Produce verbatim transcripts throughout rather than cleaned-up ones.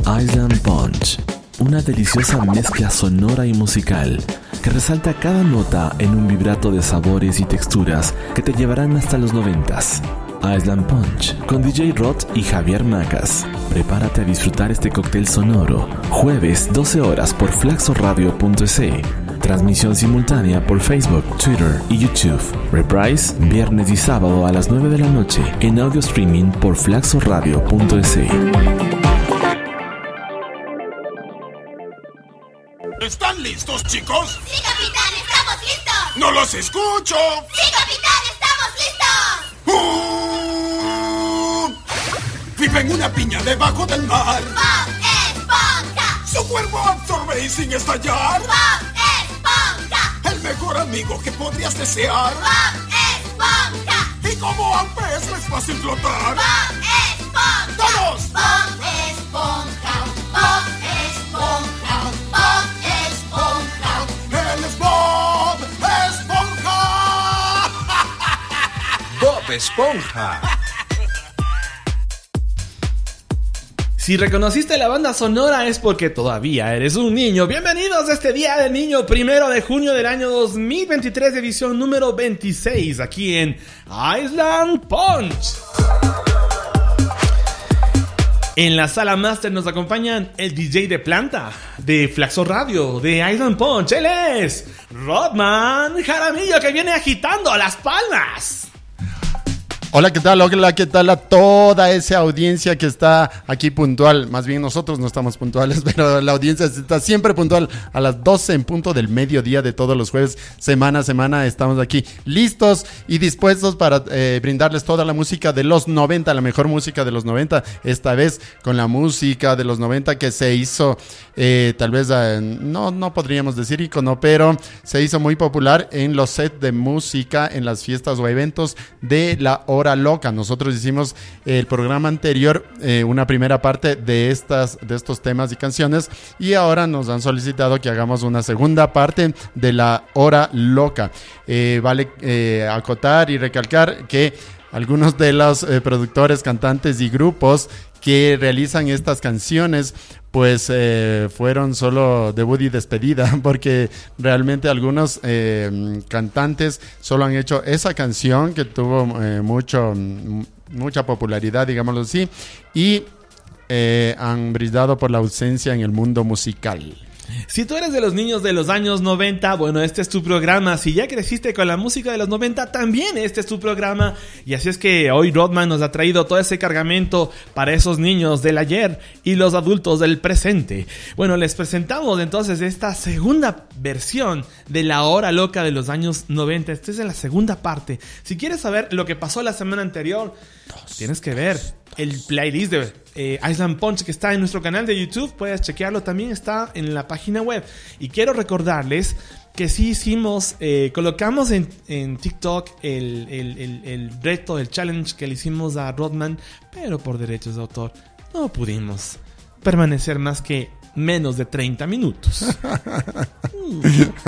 Island Punch, una deliciosa mezcla sonora y musical que resalta cada nota en un vibrato de sabores y texturas que te llevarán hasta los noventas. Island Punch con D J Rod y Javier Macas. Prepárate a disfrutar este cóctel sonoro. Jueves doce horas por flaxo radio punto es. Transmisión simultánea por Facebook, Twitter y YouTube. Reprise viernes y sábado a las nueve de la noche en audio streaming por flaxo radio punto es. ¿Están listos, chicos? ¡Sí, capitán! ¡Estamos listos! ¡No los escucho! ¡Sí, capitán! ¡Estamos listos! ¡Uh! ¡Vive en una piña debajo del mar! ¡Bob Esponja! ¡Su cuerpo absorbe sin estallar! ¡Bob Esponja! ¡El mejor amigo que podrías desear! ¡Bob Esponja! ¡Y como a un pez es fácil flotar! ¡Bob Esponja! ¡Todos! ¡Bob Esponja! ¡Bob Esponja! ¡Bob Esponja! ¡Él es Bob Esponja! Bob Esponja. Si reconociste la banda sonora es porque todavía eres un niño. Bienvenidos a este Día del Niño, primero de junio del año dos mil veintitrés, edición número veintiséis, aquí en Island Punch. En la sala máster nos acompañan el D J de planta de Flaxo Radio, de Island Punch. Él es Rodman Jaramillo, que viene agitando las palmas. Hola, ¿qué tal? Hola, ¿qué tal a toda esa audiencia que está aquí puntual? Más bien nosotros no estamos puntuales, pero la audiencia está siempre puntual a las doce en punto del mediodía de todos los jueves, semana a semana. Estamos aquí listos y dispuestos para eh, brindarles toda la música de los noventa, la mejor música de los noventa, esta vez con la música de los noventa que se hizo, eh, tal vez, eh, no, no podríamos decir ícono, pero se hizo muy popular en los sets de música, en las fiestas o eventos de la Hora Loca. Nosotros hicimos el programa anterior, eh, una primera parte de estas de estos temas y canciones, y ahora nos han solicitado que hagamos una segunda parte de la Hora Loca. Eh, vale eh, acotar y recalcar que algunos de los eh, productores, cantantes y grupos que realizan estas canciones pues eh, fueron solo debut y despedida, porque realmente algunos eh, cantantes solo han hecho esa canción que tuvo eh, mucho mucha popularidad, digámoslo así, y eh, han brillado por la ausencia en el mundo musical. Si tú eres de los niños de los años noventa, bueno, este es tu programa. Si ya creciste con la música de los noventa, también este es tu programa. Y así es que hoy Rodman nos ha traído todo ese cargamento para esos niños del ayer y los adultos del presente. Bueno, les presentamos entonces esta segunda versión de la Hora Loca de los años noventa. Esta es la segunda parte. Si quieres saber lo que pasó la semana anterior, dos, tienes que ver dos, el playlist de eh, Island Punch que está en nuestro canal de YouTube. Puedes chequearlo, también está en la página web. Y quiero recordarles que sí hicimos, eh, colocamos en, en TikTok el, el, el, el reto, el challenge que le hicimos a Rodman, pero por derechos de autor no pudimos permanecer más que menos de treinta minutos. mm.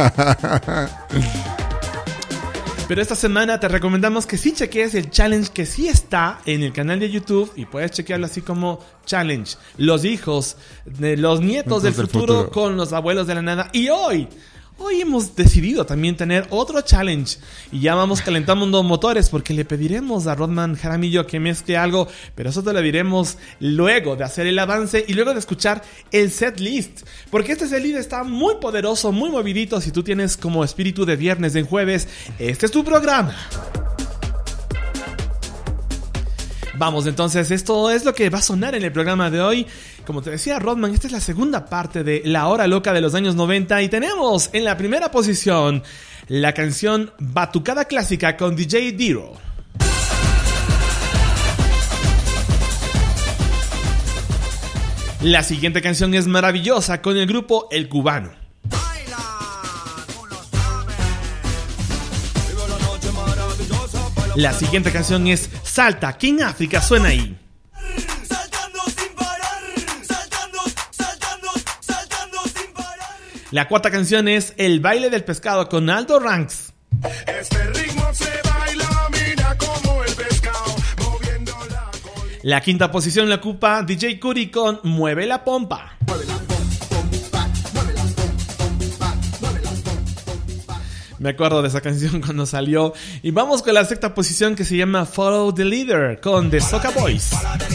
Pero esta semana te recomendamos que sí chequees el challenge que sí está en el canal de YouTube, y puedes chequearlo así como challenge, los hijos de los nietos del futuro, futuro con los abuelos de la nada. Y hoy, hoy hemos decidido también tener otro challenge, y ya vamos calentando los motores porque le pediremos a Rodman Jaramillo que mezcle algo, pero eso te lo diremos luego de hacer el avance y luego de escuchar el set list, porque este set list está muy poderoso, muy movidito. Si tú tienes como espíritu de viernes en jueves, este es tu programa. Vamos, entonces, esto es lo que va a sonar en el programa de hoy. Como te decía Rodman, esta es la segunda parte de La Hora Loca de los años noventa, y tenemos en la primera posición la canción Batucada Clásica con D J Diro. La siguiente canción es Maravillosa con el grupo El Cubano. La siguiente canción es Salta, King África, suena ahí. La cuarta canción es El Baile del Pescado con Aldo Ranks. Este ritmo se baila, mira como el pescado, moviendo la colita. La quinta posición la ocupa D J Cudi con Mueve la Pompa. Me acuerdo de esa canción cuando salió. Y vamos con la sexta posición, que se llama Follow the Leader con The Soca Boys.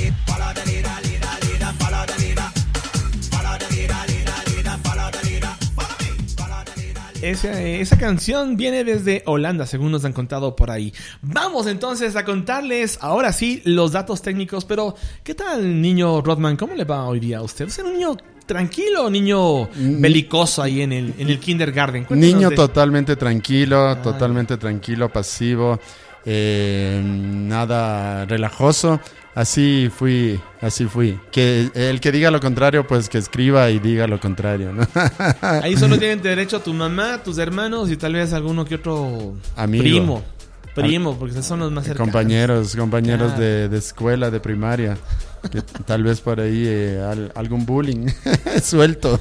Esa, esa canción viene desde Holanda, según nos han contado por ahí. Vamos entonces a contarles, ahora sí, los datos técnicos. Pero, ¿qué tal, niño Rodman? ¿Cómo le va hoy día a usted? ¿Es un niño tranquilo o niño belicoso ahí en el, en el kindergarten? Cuéntanos. Niño de... totalmente tranquilo, ah. totalmente tranquilo, pasivo, eh, nada relajoso. Así fui, así fui. Que el que diga lo contrario, pues que escriba y diga lo contrario, ¿no? Ahí solo tienen derecho tu mamá, tus hermanos y tal vez alguno que otro amigo. Primo. Primo, porque son los más cercanos. Compañeros, compañeros Ah. de, de escuela, de primaria. Que tal vez por ahí eh, al- algún bullying suelto.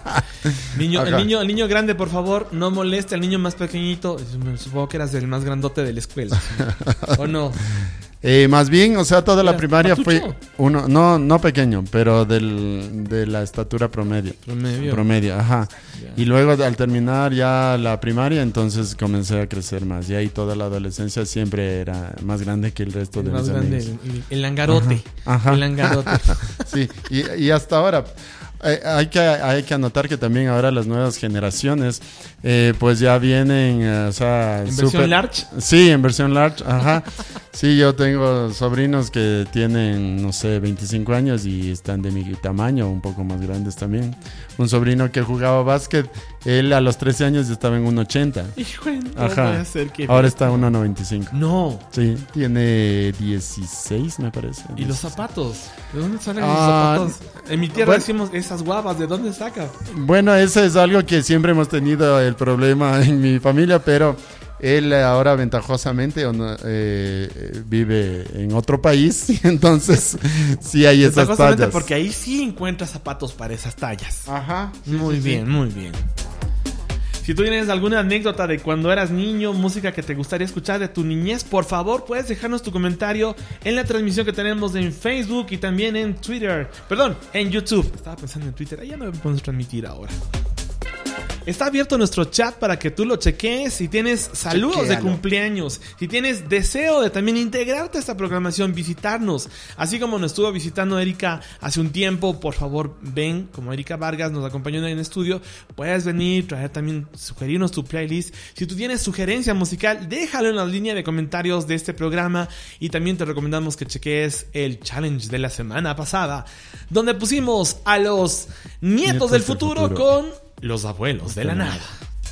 Niño, el Ajá. niño, el niño grande, por favor, no moleste al niño más pequeñito. Supongo que eras el más grandote de la escuela, ¿sí? ¿O no? Eh, más bien, o sea, toda la ¿Eras primaria fue patucho? uno, no, no pequeño, pero del, de la estatura promedio. Promedio. Promedio, ajá. Ya. Y luego al terminar ya la primaria, entonces comencé a crecer más. Y ahí toda la adolescencia siempre era más grande que el resto El de más mis grande, amigos. el, el langarote. Ajá. El langarote. Sí, y, y hasta ahora eh, hay que hay que anotar que también ahora las nuevas generaciones eh, pues ya vienen, eh, o sea, ¿En versión súper- large? Sí, en versión large, ajá. Sí, yo tengo sobrinos que tienen, no sé, veinticinco años y están de mi tamaño, un poco más grandes también. Un sobrino que jugaba básquet, él a los trece años ya estaba en uno ochenta. Hijo, no Ajá. puede ser que... Ahora está en uno noventa y cinco. No. Sí, tiene dieciséis, me parece. ¿Y los zapatos? ¿De dónde salen Ah, los zapatos? En mi tierra bueno. decimos esas guavas, ¿de dónde saca? Bueno, ese es algo que siempre hemos tenido el problema en mi familia, pero él ahora ventajosamente o no, eh, eh, vive en otro país, y entonces sí hay esas Ventajosamente tallas. porque ahí sí encuentras zapatos para esas tallas. Ajá. sí, Muy sí, sí. bien, muy bien. Si tú tienes alguna anécdota de cuando eras niño, música que te gustaría escuchar de tu niñez, por favor puedes dejarnos tu comentario en la transmisión que tenemos en Facebook y también en Twitter. Perdón, en YouTube. Estaba pensando en Twitter, ahí ya no podemos transmitir ahora. Está abierto nuestro chat para que tú lo cheques. Si tienes saludos de Chequéalo. cumpleaños, si tienes deseo de también integrarte a esta programación, visitarnos, así como nos estuvo visitando Erika hace un tiempo, por favor ven, como Erika Vargas nos acompañó en el estudio, puedes venir, traer también, sugerirnos tu playlist. Si tú tienes sugerencia musical, déjalo en la línea de comentarios de este programa y también te recomendamos que cheques el challenge de la semana pasada, donde pusimos a los nietos, Nietos del del futuro, futuro. con los abuelos de la nada.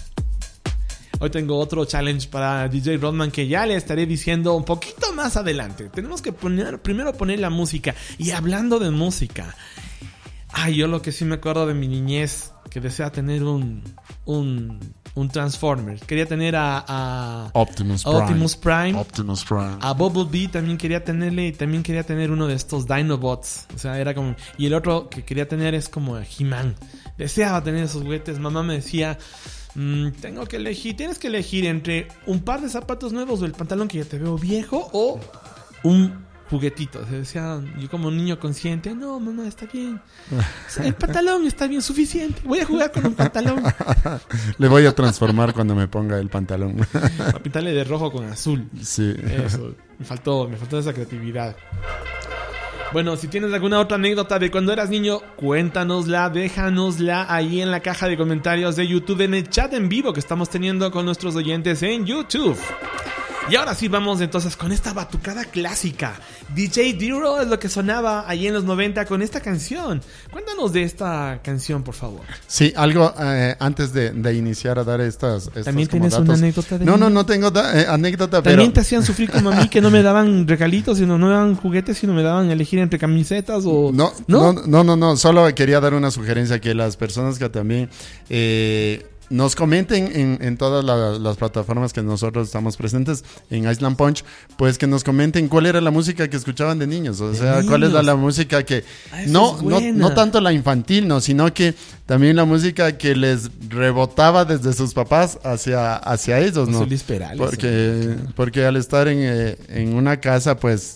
Hoy tengo otro challenge para D J Rodman que ya le estaré diciendo un poquito más adelante. Tenemos que poner, primero poner la música. Y hablando de música, ay, yo lo que sí me acuerdo de mi niñez, que desea tener un un, un Transformer. Quería tener a, a Optimus Prime. Optimus Prime. Optimus Prime. A Bumblebee también quería tenerle, y también quería tener uno de estos Dinobots. O sea, era como... Y el otro que quería tener es como He-Man. Deseaba tener esos juguetes. Mamá me decía, mmm, tengo que elegir, tienes que elegir entre un par de zapatos nuevos o el pantalón que ya te veo viejo o un juguetito. O sea, decía, yo como un niño consciente, no, mamá, está bien. O sea, el pantalón está bien, suficiente. Voy a jugar con un pantalón. Le voy a transformar cuando me ponga el pantalón. Para pintarle de rojo con azul. Sí. Eso, me faltó, me faltó esa creatividad. Bueno, si tienes alguna otra anécdota de cuando eras niño, cuéntanosla, déjanosla ahí en la caja de comentarios de YouTube, en el chat en vivo que estamos teniendo con nuestros oyentes en YouTube. Y ahora sí vamos entonces con esta batucada clásica. D J D-Roll es lo que sonaba ahí en los noventa con esta canción. Cuéntanos de esta canción, por favor. Sí, algo eh, antes de, de iniciar a dar estas, estas ¿También como tienes una datos. anécdota de No, no, niño? no tengo da- eh, anécdota, También pero te hacían sufrir como a mí, que no me daban regalitos, sino no me daban juguetes, sino me daban a elegir entre camisetas o... no, no, no, no, no, solo quería dar una sugerencia que las personas que también eh, nos comenten en, en todas la- las plataformas que nosotros estamos presentes en Island Punch, pues que nos comenten cuál era la música que escuchaban de niños, o De sea, cuál es la, niños. la música que Ah, eso no, es no, buena. no tanto la infantil, no, sino que también la música que les rebotaba desde sus papás hacia, hacia ellos, ¿no? José Luis Perales. Porque, porque al estar en, eh, en una casa, pues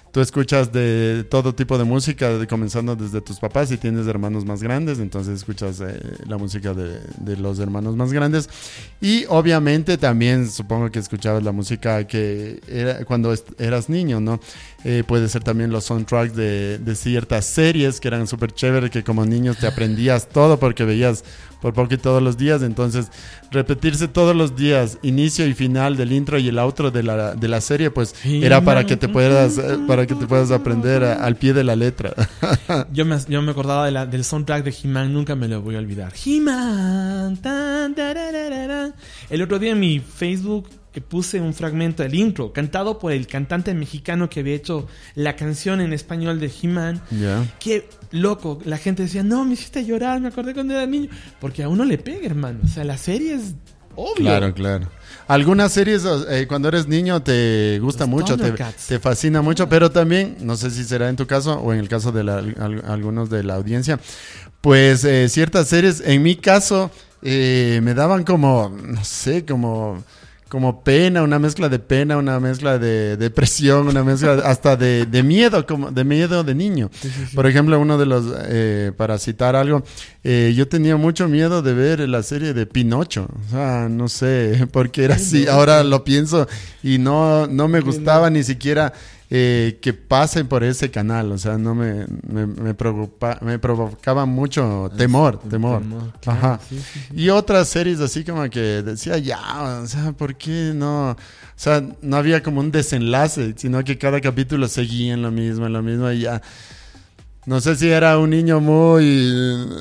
tú escuchas de todo tipo de música, de, comenzando desde tus papás, si tienes hermanos más grandes, entonces escuchas eh, la música de, de los hermanos más grandes. Y obviamente también supongo que escuchabas la música que era cuando est- eras niño, ¿no? Eh, puede ser también los soundtracks de, de ciertas series que eran súper chéveres, que como niños te aprendías todo porque veías por poco todos los días, entonces repetirse todos los días, inicio y final del intro y el outro de la, de la serie, pues era para que te puedas, eh, para que te puedas aprender a, al pie de la letra. Yo me, yo me acordaba de la, del soundtrack de He-Man, nunca me lo voy a olvidar. He-Man. Tan, tarararara. El otro día en mi Facebook eh, puse un fragmento del intro, cantado por el cantante mexicano que había hecho la canción en español de He-Man. Ya. Qué loco, la gente decía, no, me hiciste llorar, me acordé cuando era niño. Porque a uno le pega, hermano. O sea, la serie es obvio. Claro, claro. Algunas series eh, cuando eres niño te gusta Los mucho, te, Thundercats. te fascina mucho, pero también, no sé si será en tu caso o en el caso de la, al- algunos de la audiencia, pues eh, ciertas series, en mi caso, eh, me daban como, no sé, como... como pena, una mezcla de pena, una mezcla de depresión, una mezcla hasta de, de miedo, como de miedo de niño. Sí, sí, sí. Por ejemplo, uno de los, eh, para citar algo, eh, yo tenía mucho miedo de ver la serie de Pinocho. O sea, no sé por qué era así. Ahora lo pienso y no, no me gustaba ni siquiera eh, que pasen por ese canal. O sea, no me, me, me, preocupa, me provocaba mucho temor, temor. Temor, claro, Ajá. sí, sí, sí. Y otras series así como que decía, ya, o sea, ¿por qué no? O sea, no había como un desenlace, sino que cada capítulo seguía en lo mismo, en lo mismo y ya. No sé si era un niño muy...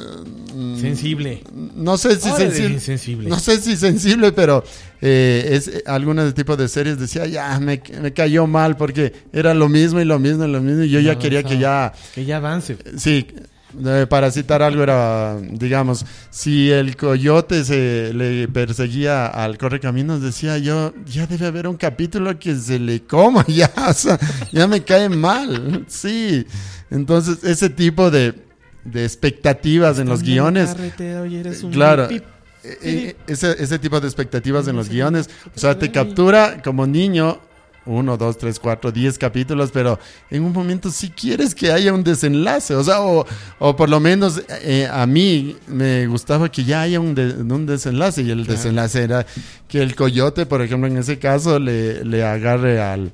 mm, Sensible. No sé si Ahora eres sensible. insensible. No sé si sensible, pero eh, es eh, algunos tipos de series decía, ya, me, me cayó mal porque era lo mismo y lo mismo y lo mismo y yo ya No, quería o sea, que ya... Que ya avance. Sí, eh, para citar algo era, digamos, si el coyote se le perseguía al correcaminos, decía yo, ya debe haber un capítulo que se le coma, ya, o sea, ya me cae mal, sí. Entonces, ese tipo de, de expectativas en los Estando la guiones, carretera y eres un claro, pip, eh, eh, ese, ese tipo de expectativas en los guiones, o sea, te captura como niño uno, dos, tres, cuatro, diez capítulos, pero en un momento sí quieres que haya un desenlace, o sea, o, o por lo menos eh, a mí me gustaba que ya haya un, de- un desenlace, y el Claro. desenlace era que el coyote, por ejemplo, en ese caso, le, le agarre al,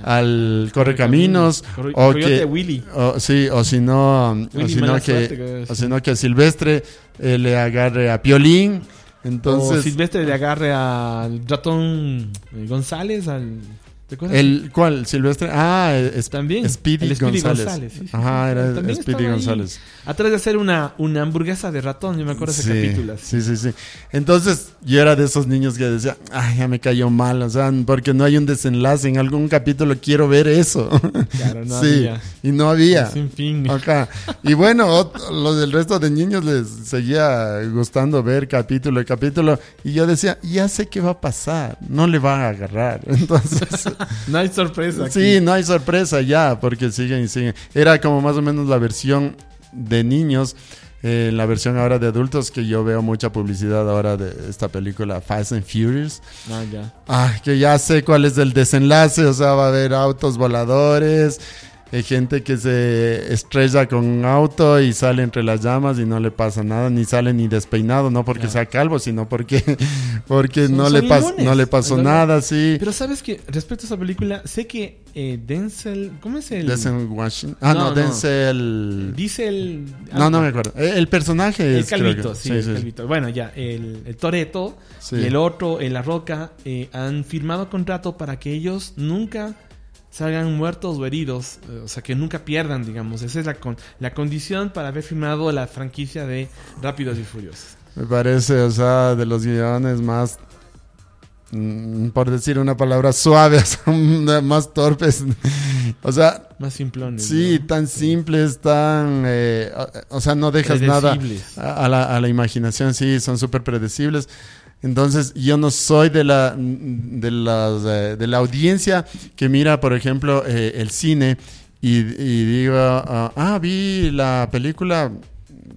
al correcaminos, Corre- o Coyote que, Willy. o, sí, o si no, o Willy si no mala que, suerte, creo, o sí. si no que a Silvestre eh, le agarre a Piolín, O entonces... Silvestre le agarre al ratón eh, González, al... ¿te acuerdas? El, ¿Cuál? Silvestre. Ah, es, También. Speedy, El Speedy González. González, sí, sí, Ajá, sí. era También Speedy estaba ahí. González. Atrás de hacer una, una hamburguesa de ratón, yo me acuerdo de ese Sí, capítulo. así. sí, sí, sí. Entonces, yo era de esos niños que decía, ay, ya me cayó mal, o sea, porque no hay un desenlace. En algún capítulo quiero ver eso. Claro, no sí, había. y no había. Sin fin. Acá. Y bueno, ot- los del resto de niños les seguía gustando ver capítulo y capítulo. Y yo decía, ya sé qué va a pasar. No le va a agarrar. Entonces, No hay sorpresa aquí. sí, no hay sorpresa ya, porque siguen y siguen. Era como más o menos la versión de niños, eh, la versión ahora de adultos, que yo veo mucha publicidad ahora de esta película Fast and Furious. Ah, ya. Ah, que ya sé cuál es el desenlace, o sea, va a haber autos voladores, eh, gente que se estrella con un auto y sale entre las llamas y no le pasa nada, ni sale ni despeinado, no porque Claro. sea calvo, sino porque, porque Son- no, son le pas- inmunes. no le pasó Son- nada, sí. Pero sabes que respecto a esa película, sé que eh, Denzel, ¿cómo es el? Denzel Washington. Ah, no, No, no. Denzel. Dice el. No, no me acuerdo. Eh, El personaje El es. creo calvito, que- sí, el calvito. Bueno, ya, el, el Toretto Sí. y el otro, el La Roca, eh, han firmado contrato para que ellos nunca salgan muertos o heridos, eh, o sea, que nunca pierdan, digamos. Esa es la, con, la condición para haber firmado la franquicia de Rápidos y Furiosos. Me parece, o sea, de los guiones más. mm, Por decir una palabra suave, o sea, más torpes. O sea, Más simplones. sí, ¿no? tan simples, tan. eh, o, o sea, no dejas nada Predecibles. a, a la, a la imaginación, sí, son súper predecibles. Entonces, yo no soy de la de, las, eh, de la audiencia que mira, por ejemplo, eh, el cine y, y digo, ah, ah, vi la película, mm,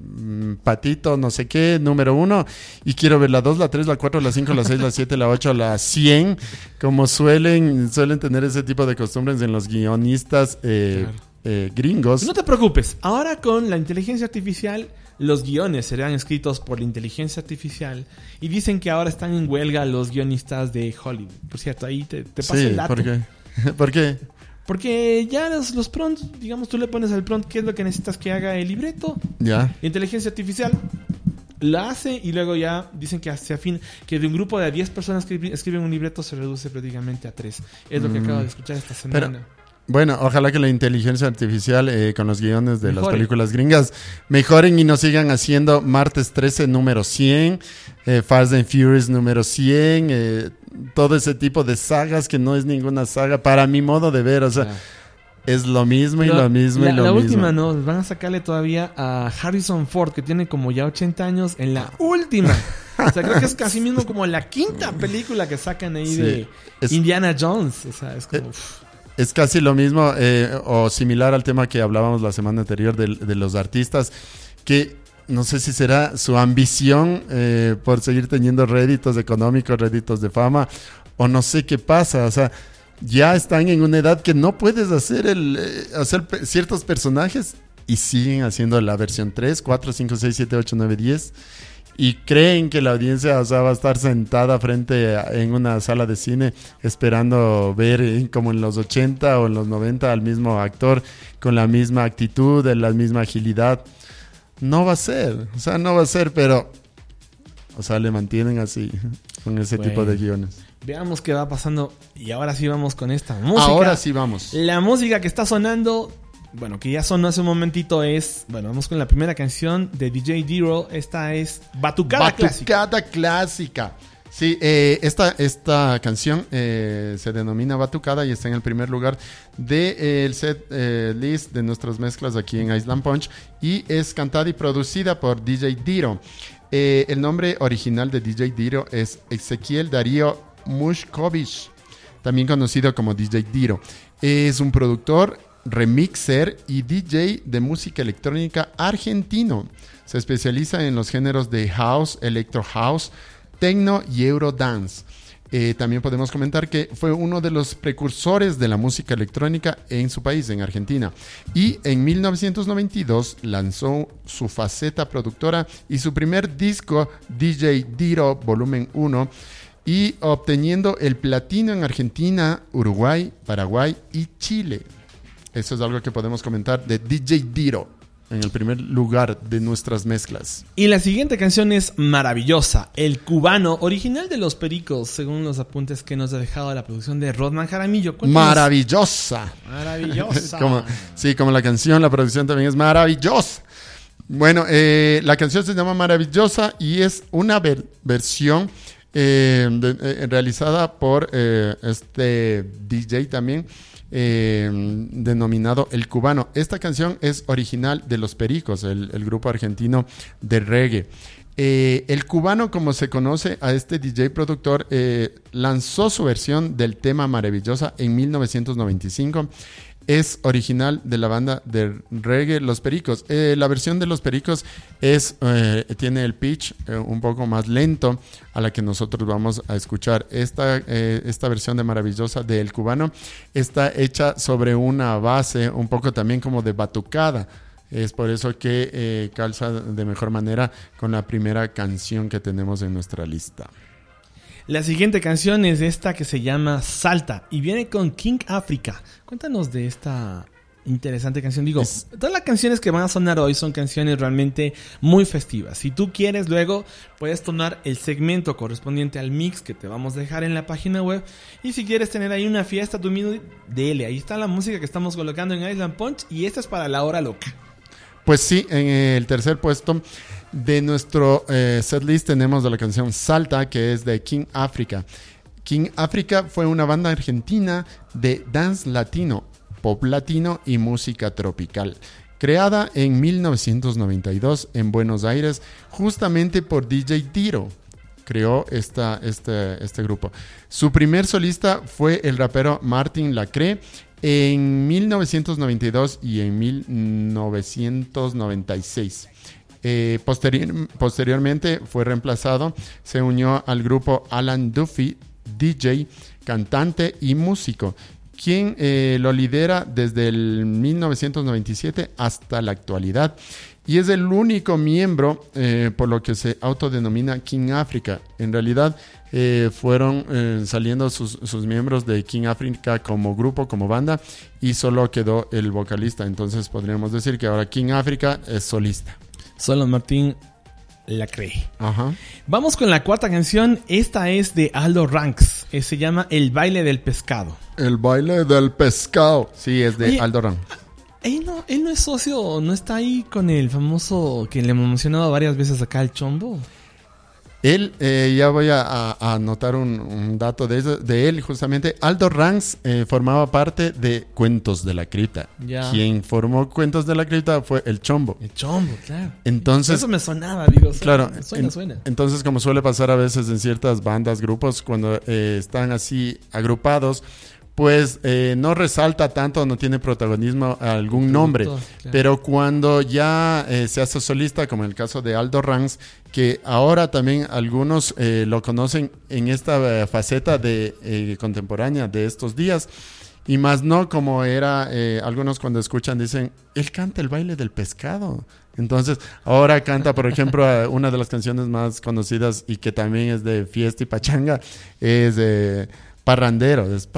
Patito, no sé qué, número uno, y quiero ver la dos, la tres, la cuatro, la cinco, la seis, la siete, la ocho, la cien, como suelen, suelen tener ese tipo de costumbres en los guionistas eh, Claro. eh, gringos. No te preocupes, ahora con la inteligencia artificial, los guiones serán escritos por la inteligencia artificial y dicen que ahora están en huelga los guionistas de Hollywood. Por cierto, ahí te, te paso Sí, el dato. ¿por qué? ¿Por qué? Porque ya los, los prompts, digamos, tú le pones al prompt qué es lo que necesitas que haga el libreto. Ya. La inteligencia artificial la hace y luego ya dicen que se afina, que de un grupo de diez personas que escriben un libreto se reduce prácticamente a tres. Es lo que Mm. acabo de escuchar esta semana. Bueno, ojalá que la inteligencia artificial eh, con los guiones de las Mejore. películas gringas mejoren y nos sigan haciendo Martes trece número cien, eh, Fast and Furious número cien, eh, todo ese tipo de sagas que no es ninguna saga para mi modo de ver, o sea, Claro. es lo mismo Pero y lo mismo la, y lo la mismo. última no, van a sacarle todavía a Harrison Ford, que tiene como ya ochenta años, en la última. O sea, creo que es casi mismo como la quinta película que sacan ahí Sí. de Es- Indiana Jones. O sea, es como... Eh, uf. Es casi lo mismo eh, o similar al tema que hablábamos la semana anterior de, de los artistas, que no sé si será su ambición eh, por seguir teniendo réditos económicos, réditos de fama, o no sé qué pasa, o sea, ya están en una edad que no puedes hacer, el, eh, hacer pe- ciertos personajes y siguen haciendo la versión tres, cuatro, cinco, seis, siete, ocho, nueve, diez. Y creen que la audiencia, o sea, va a estar sentada frente a- en una sala de cine esperando ver eh, como en los ochenta o en los noventa al mismo actor con la misma actitud, en la misma agilidad. No va a ser, o sea, no va a ser, pero, o sea, le mantienen así, con ese Bueno. tipo de guiones. Veamos qué va pasando. Y ahora sí vamos con esta música. Ahora sí vamos. La música que está sonando, bueno, que ya sonó hace un momentito es... Bueno, vamos con la primera canción de D J Dero. Esta es Batucada Clásica. Batucada clásica. Sí, eh, esta, esta canción eh, se denomina Batucada y está en el primer lugar del de, eh, set eh, list de nuestras mezclas aquí en Island Punch y es cantada y producida por D J Dero. Eh, el nombre original de D J Dero es Ezequiel Darío Mushkovich, también conocido como D J Dero. Es un productor, remixer y D J de música electrónica argentino. Se especializa en los géneros de house, electro house, techno y eurodance. Eh, también podemos comentar que fue uno de los precursores de la música electrónica en su país, en Argentina. Y en mil novecientos noventa y dos lanzó su faceta productora y su primer disco, D J Dero Volumen uno, y obteniendo el platino en Argentina, Uruguay, Paraguay y Chile. Eso es algo que podemos comentar de D J Dero en el primer lugar de nuestras mezclas. Y la siguiente canción es Maravillosa, el cubano, original de Los Pericos, según los apuntes que nos ha dejado la producción de Rodman Jaramillo. Cuéntanos. Maravillosa. Maravillosa. Como, sí, como la canción, la producción también es maravillosa. Bueno, eh, la canción se llama Maravillosa y es una ver- versión eh, de- eh, realizada por eh, este D J también, eh, denominado El Cubano. Esta canción es original de Los Pericos, el, el grupo argentino de reggae. Eh, el Cubano, como se conoce a este D J productor, eh, lanzó su versión del tema Maravillosa en mil novecientos noventa y cinco. Es original de la banda de reggae Los Pericos. Eh, la versión de Los Pericos es, eh, tiene el pitch eh, un poco más lento a la que nosotros vamos a escuchar. Esta, eh, esta versión de Maravillosa de El Cubano está hecha sobre una base un poco también como de batucada. Es por eso que eh, calza de mejor manera con la primera canción que tenemos en nuestra lista. La siguiente canción es esta que se llama Salta y viene con King Africa. Cuéntanos de esta interesante canción. Digo, Es- todas las canciones que van a sonar hoy son canciones realmente muy festivas. Si tú quieres, luego puedes tomar el segmento correspondiente al mix que te vamos a dejar en la página web. Y si quieres tener ahí una fiesta, tú mismo, dele. Ahí está la música que estamos colocando en Island Punch y esta es para la hora loca. Pues sí, en el tercer puesto de nuestro eh, setlist tenemos de la canción Salta, que es de King Africa. King Africa fue una banda argentina de dance latino, pop latino y música tropical, creada en mil novecientos noventa y dos en Buenos Aires, justamente por D J Dero. Creó esta, este, este grupo. Su primer solista fue el rapero Martin Lacré en mil novecientos noventa y dos y en mil novecientos noventa y seis. Eh, posterior, posteriormente fue reemplazado, se unió al grupo Alan Duffy, D J, cantante y músico, quien eh, lo lidera desde el mil novecientos noventa y siete hasta la actualidad. Y es el único miembro, eh, por lo que se autodenomina King Africa. En realidad, eh, fueron eh, saliendo sus, sus miembros de King Africa como grupo, como banda, y solo quedó el vocalista. Entonces podríamos decir que ahora King Africa es solista. Solo Martín la cree. Ajá. Vamos con la cuarta canción. Esta es de Aldo Ranks. Eh, se llama El baile del pescado. El baile del pescado. Sí, es de Oye, Aldo Ran. Él no, él no es socio, no está ahí con el famoso que le hemos mencionado varias veces acá, el Chombo. Él, eh, ya voy a, a- a anotar un, un dato de, eso- de él, justamente. Aldo Ranks eh, formaba parte de Cuentos de la Cripta. Ya. Quien formó Cuentos de la Cripta fue el Chombo. El Chombo, claro. Entonces, Eso me sonaba, digo. Suena, claro, suena, en- suena. entonces como suele pasar a veces en ciertas bandas, grupos, cuando eh, están así agrupados, pues eh, no resalta tanto, no tiene protagonismo algún El nombre. productor, claro. Pero cuando ya eh, se hace solista, como en el caso de Aldo Ranks, que ahora también algunos eh, lo conocen en esta eh, faceta de eh, contemporánea de estos días, y más no como era, eh, algunos cuando escuchan dicen, él canta el baile del pescado. Entonces, ahora canta, por ejemplo, a una de las canciones más conocidas y que también es de fiesta y pachanga, es de Parrandero, es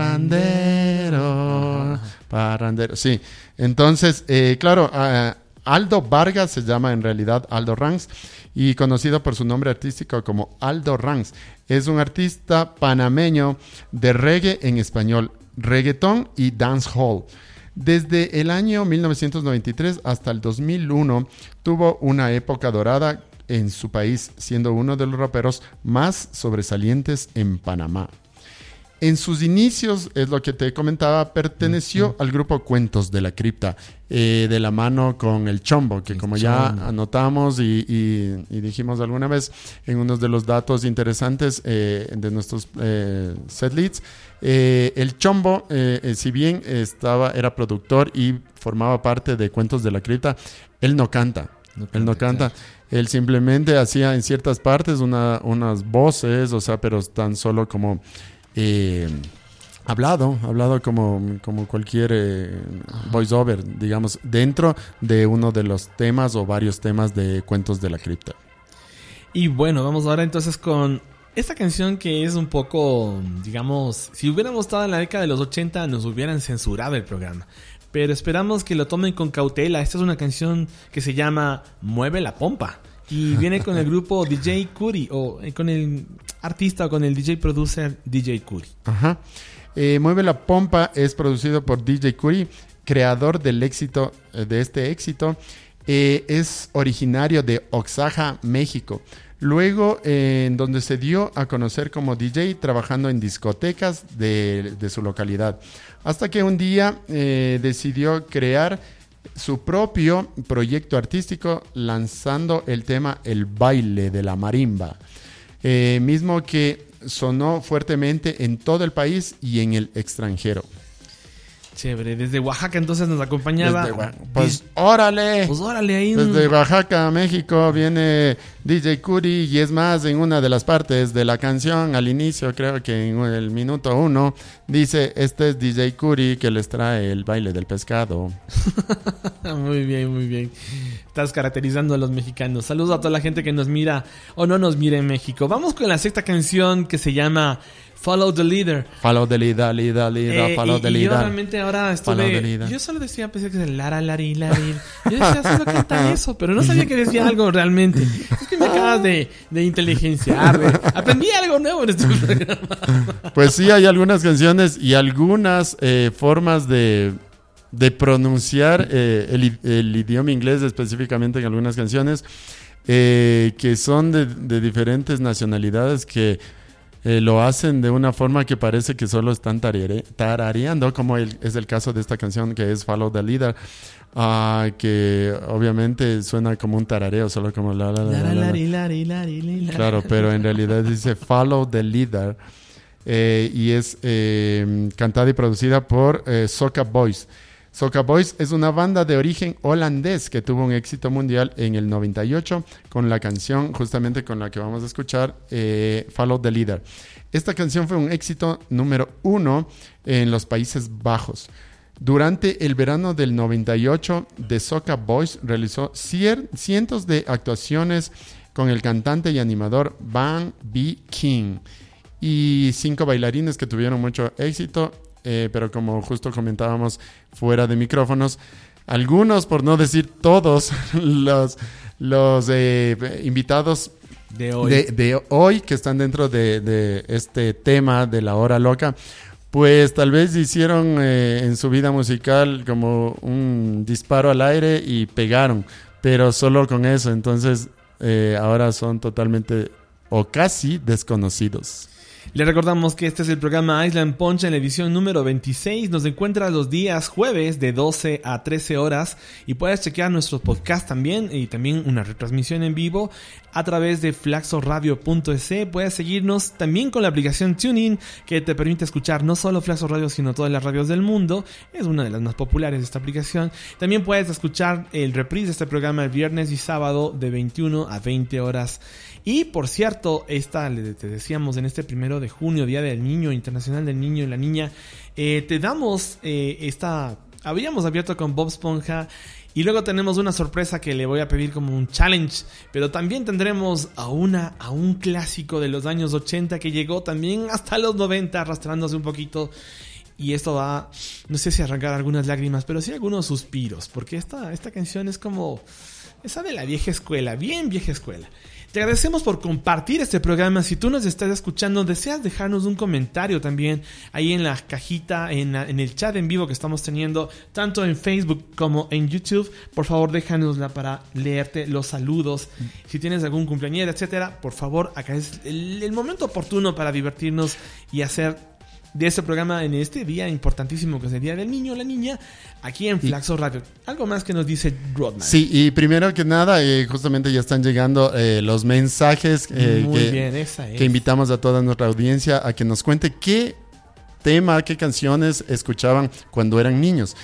Parrandero, Parrandero, sí. Entonces, eh, claro, uh, Aldo Vargas se llama en realidad Aldo Ranks y conocido por su nombre artístico como Aldo Ranks. Es un artista panameño de reggae en español, reggaetón y dancehall. Desde el año mil novecientos noventa y tres hasta el dos mil uno tuvo una época dorada en su país, siendo uno de los raperos más sobresalientes en Panamá. En sus inicios, es lo que te comentaba, perteneció uh-huh. al grupo Cuentos de la Cripta, eh, de la mano con el Chombo, que el como Chombo. ya anotamos y, y, y dijimos alguna vez en uno de los datos interesantes eh, de nuestros eh, setleads, eh, el Chombo, eh, eh, si bien estaba, era productor y formaba parte de Cuentos de la Cripta, él no canta. No canta, él no canta, claro. Él simplemente hacía en ciertas partes una, unas voces, o sea, pero tan solo como... Eh, hablado, hablado como, como cualquier eh, voiceover, digamos, dentro de uno de los temas o varios temas de Cuentos de la Cripta. Y bueno, vamos ahora entonces con esta canción que es un poco, digamos, si hubiéramos estado en la década de los ochenta nos hubieran censurado el programa. Pero esperamos que lo tomen con cautela. Esta es una canción que se llama Mueve la Pompa. Y viene con el grupo D J Cudi, o con el artista o con el D J producer D J Cudi. Ajá. Eh, Mueve la Pompa es producido por D J Cudi, creador del éxito, de este éxito. Eh, es originario de Oaxaca, México. Luego, eh, en donde se dio a conocer como D J, trabajando en discotecas de, de su localidad. Hasta que un día eh, decidió crear su propio proyecto artístico lanzando el tema El baile de la marimba, eh, mismo que sonó fuertemente en todo el país y en el extranjero. Chévere, desde Oaxaca entonces nos acompañaba. Desde, pues órale. Pues órale ahí. Desde Oaxaca, México, viene D J Cudi y es más, en una de las partes de la canción, al inicio, creo que en el minuto uno, dice, este es D J Cudi que les trae el baile del pescado. Muy bien, muy bien. Estás caracterizando a los mexicanos. Saludos a toda la gente que nos mira o no nos mira en México. Vamos con la sexta canción que se llama Follow the Leader. Follow the leader, leader, leader, eh, follow y, the y leader. yo realmente ahora estuve... Yo solo decía, pensé que es el lara, lari, lari. Yo decía, solo canta eso, pero no sabía que decía algo realmente. Es que me acabas de, de inteligenciar. De, aprendí algo nuevo en este programa. Pues sí, hay algunas canciones y algunas eh, formas de... de pronunciar eh, el, el idioma inglés específicamente en algunas canciones eh, que son de, de diferentes nacionalidades que eh, lo hacen de una forma que parece que solo están tarare, tarareando, como el, es el caso de esta canción que es Follow the Leader, uh, que obviamente suena como un tarareo, solo como la la la, la, la, la, la, la. Claro, pero en realidad dice Follow the Leader. Eh, y es eh, cantada y producida por eh, Soca Boys. Soca Boys es una banda de origen holandés que tuvo un éxito mundial en el noventa y ocho con la canción justamente con la que vamos a escuchar, eh, Follow the Leader. Esta canción fue un éxito número uno en los Países Bajos. Durante el verano del noventa y ocho, The Soca Boys realizó cier- cientos de actuaciones con el cantante y animador Van B. King y cinco bailarines que tuvieron mucho éxito. Eh, pero como justo comentábamos fuera de micrófonos, algunos, por no decir todos, los, los eh, invitados De hoy. de, de hoy que están dentro de, de este tema de la hora loca, pues tal vez hicieron eh, en su vida musical como un disparo al aire y pegaron, pero solo con eso. Entonces eh, ahora son totalmente o casi desconocidos. Le recordamos que este es el programa Island Punch en la edición número veintiséis. Nos encuentra los días jueves de doce a trece horas y puedes chequear nuestro podcast también y también una retransmisión en vivo a través de flaxoradio punto es. Puedes seguirnos también con la aplicación TuneIn que te permite escuchar no solo Flaxo Radio sino todas las radios del mundo. Es una de las más populares de esta aplicación. También puedes escuchar el reprise de este programa el viernes y sábado de veintiuna a veinte horas. Y por cierto, esta, te decíamos, en este primero de junio, Día del Niño, Internacional del Niño y la Niña, eh, te damos eh, esta... Habíamos abierto con Bob Esponja y luego tenemos una sorpresa que le voy a pedir como un challenge, pero también tendremos a, una, a un clásico de los años ochenta que llegó también hasta los noventa, arrastrándose un poquito. Y esto va, no sé si arrancar algunas lágrimas, pero sí algunos suspiros, porque esta, esta canción es como esa de la vieja escuela, bien vieja escuela. Te agradecemos por compartir este programa. Si tú nos estás escuchando, deseas dejarnos un comentario también ahí en la cajita, en, la, en el chat en vivo que estamos teniendo, tanto en Facebook como en YouTube. Por favor, déjanosla para leerte los saludos. Si tienes algún cumpleañero, etcétera, por favor, acá es el, el momento oportuno para divertirnos y hacer de este programa en este día importantísimo que es el Día del Niño o la Niña, aquí en Flaxo Radio. Algo más que nos dice Rodman. Sí, y primero que nada, eh, justamente ya están llegando eh, los mensajes eh, Muy que, bien, esa es. que invitamos a toda nuestra audiencia a que nos cuente qué tema, qué canciones escuchaban cuando eran niños.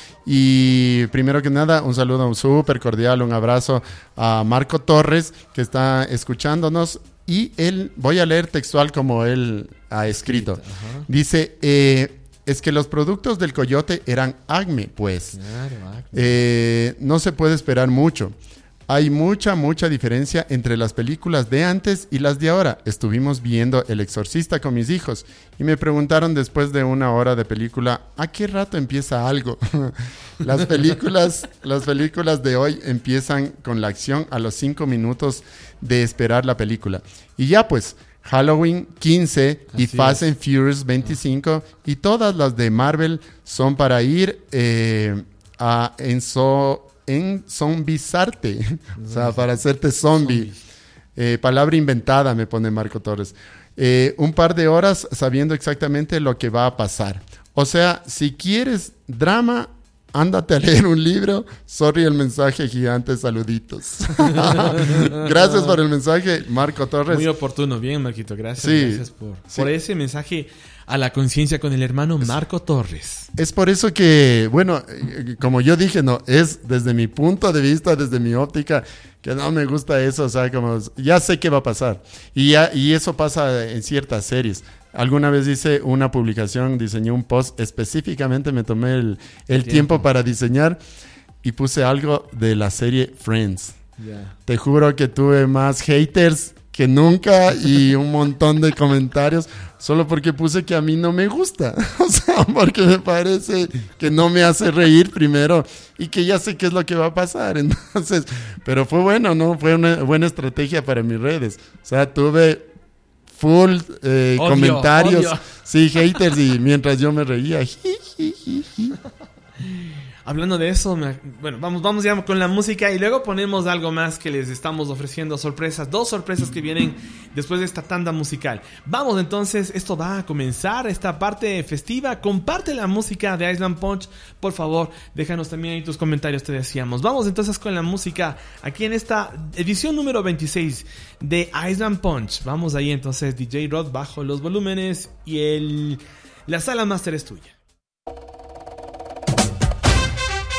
Y primero que nada, un saludo súper cordial, un abrazo a Marco Torres, que está escuchándonos. Y él, voy a leer textual como él ha escrito. Ajá. Dice, eh, es que los productos del Coyote eran Acme, pues. Claro, Acme. Eh, no se puede esperar mucho. Hay mucha, mucha diferencia entre las películas de antes y las de ahora. Estuvimos viendo El Exorcista con mis hijos y me preguntaron después de una hora de película, ¿a qué rato empieza algo? Las películas, las películas de hoy empiezan con la acción a los cinco minutos de esperar la película. Y ya pues, Halloween quince y Así Fast es. and Furious veinticinco y todas las de Marvel son para ir eh, a enso en zombizarte, o sea, para hacerte zombie. Eh, palabra inventada, me pone Marco Torres. Eh, un par de horas sabiendo exactamente lo que va a pasar. O sea, si quieres drama, ándate a leer un libro. Sorry el mensaje gigante, saluditos. Gracias por el mensaje, Marco Torres. Muy oportuno, bien, Marquito, gracias. Sí, gracias por, sí. por ese mensaje a la conciencia con el hermano Marco Torres. Es por eso que, bueno, eh, como yo dije, no, es desde mi punto de vista, desde mi óptica, que no me gusta eso, o sea, como ya sé qué va a pasar. Y, ya, y eso pasa en ciertas series. Alguna vez hice una publicación, diseñé un post, específicamente me tomé el, el tiempo. tiempo para diseñar y puse algo de la serie Friends. Yeah. Te juro que tuve más haters que nunca y un montón de comentarios solo porque puse que a mí no me gusta, o sea, porque me parece que no me hace reír primero y que ya sé qué es lo que va a pasar, entonces, pero fue bueno, ¿no? Fue una buena estrategia para mis redes, o sea, tuve full eh, Odio, comentarios, odio. sí, haters y mientras yo me reía, Hablando de eso, me, bueno, vamos, vamos ya con la música y luego ponemos algo más que les estamos ofreciendo, sorpresas, dos sorpresas que vienen después de esta tanda musical. Vamos entonces, esto va a comenzar, esta parte festiva. Comparte la música de Island Punch, por favor, déjanos también ahí tus comentarios, te decíamos. Vamos entonces con la música aquí en esta edición número veintiséis de Island Punch. Vamos ahí entonces, D J Rod bajo los volúmenes y el la sala master es tuya.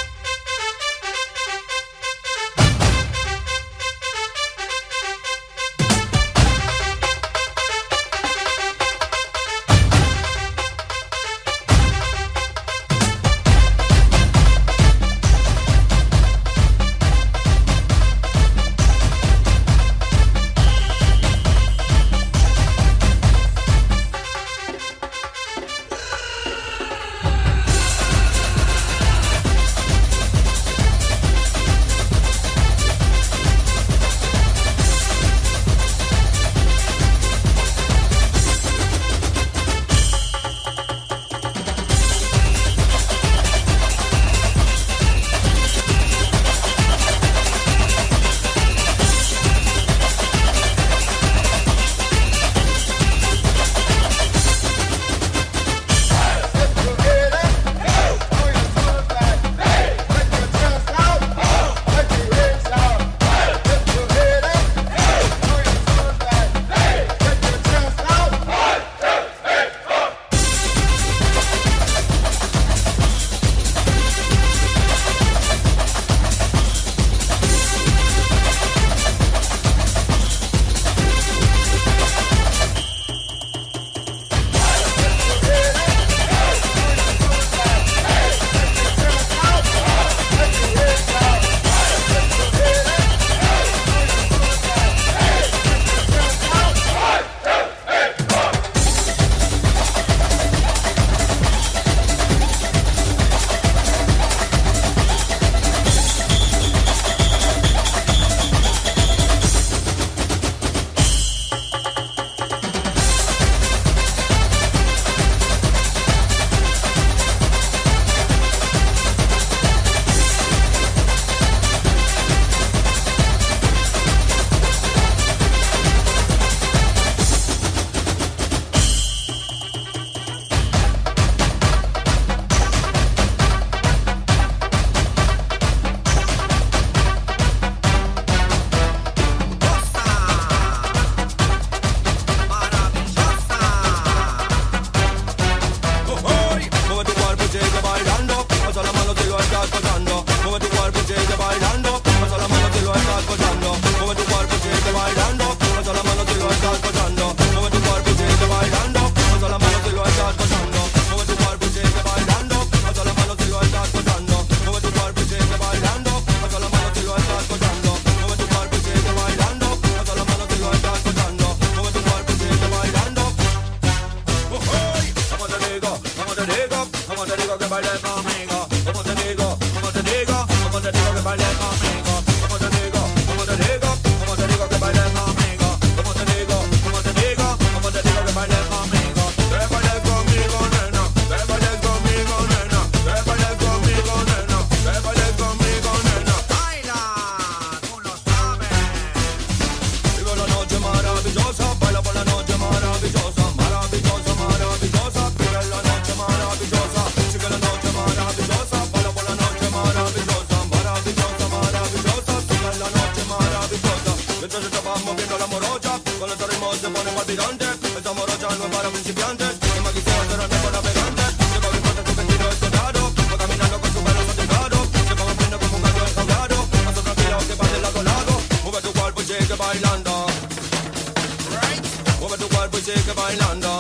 van moviendo la morocha, con estos ritmos se ponen palpitantes. Esta morocha no es para principiantes, el maquiseo pero no es para navegantes. Se va brincando su vestido escotado, va caminando con su pelo saturado. Se va moviendo como un gato enjaulado, paso tranquilo que va del lado a lado. Mueve tu cuerpo y sigue bailando. Mueve tu cuerpo y sigue bailando.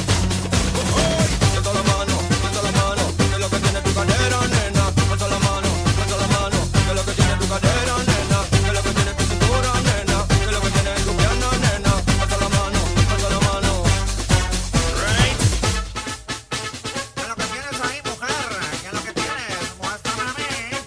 Alza la mano, alza la mano, que es lo que tiene tu cadera, nena. Alza la mano, alza la mano, que es lo que tiene tu cadera, nena. Que es lo que tiene tu cintura, nena. Que es lo que tiene tu pierna, nena. Alza la mano, alza la mano. Right. ¿Qué es lo que tienes ahí, mujer? ¿Qué es lo que tienes? Muéstrame a mí.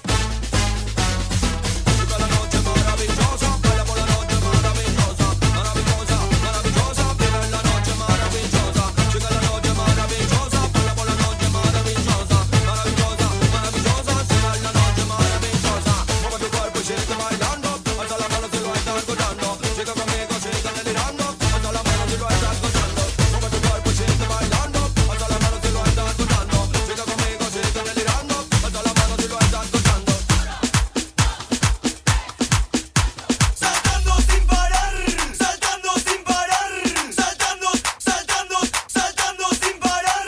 Chica, la noche maravillosa, baila por la noche maravillosa, maravillosa, maravillosa, vive en la noche maravillosa. Chica, la noche maravillosa, baila por la noche maravillosa, maravillosa, maravillosa, sigue en la noche maravillosa. Mueve tu cuerpo y sigue bailando, alza la mano si lo estás escuchando. Sigue conmigo, sigue delirando, alza la mano si lo estás escuchando. Mueve tu cuerpo y sigue bailando, alza la mano si lo estás escuchando. Sigue conmigo, sigue delirando, alza la mano si lo estás escuchando. Saltando sin parar, saltando sin parar, saltando, saltando, saltando sin parar.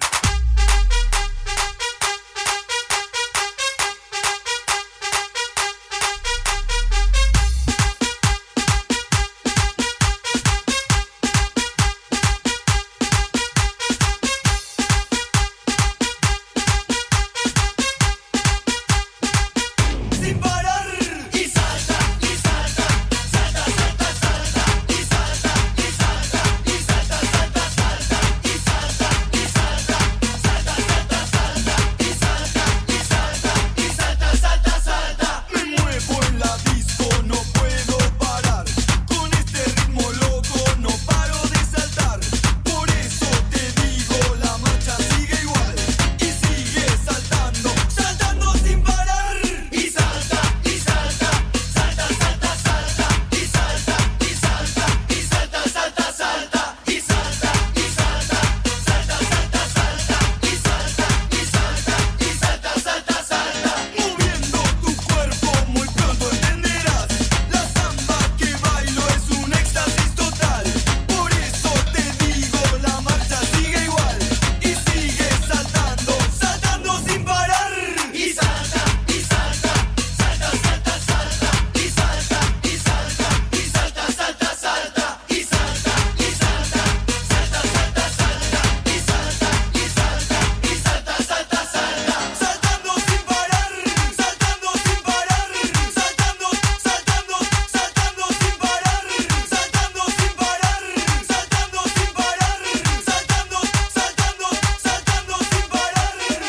Sin parar y salta y salta, salta, salta, salta y salta y salta y salta, salta, salta y salta y salta, salta, salta, salta y salta y salta y salta, salta, salta. Me muevo en la disco, no puedo parar. Con este ritmo loco no paro de saltar. Por eso te digo, la marcha sigue igual y sigue saltando, saltando sin parar. Y salta, y salta, salta, salta, salta, y salta, y salta, y salta, salta, salta, y salta, y salta, salta, salta, salta, y salta, y salta, y salta, salta, salta. Moviendo tu cuerpo muy pronto entenderás. La samba que bailo es un éxtasis total. Por eso te digo, la marcha sigue igual y sigue saltando, saltando sin parar. Y salta, y salta, salta, salta, salta, y salta, y salta, y salta, salta, salta, y salta, y salta, salta, salta, salta, y salta, y salta, y salta, salta, salta. Saltando sin parar, saltando sin parar, saltando, saltando, saltando sin parar, saltando sin parar, saltando sin parar, saltando, saltando, saltando sin parar.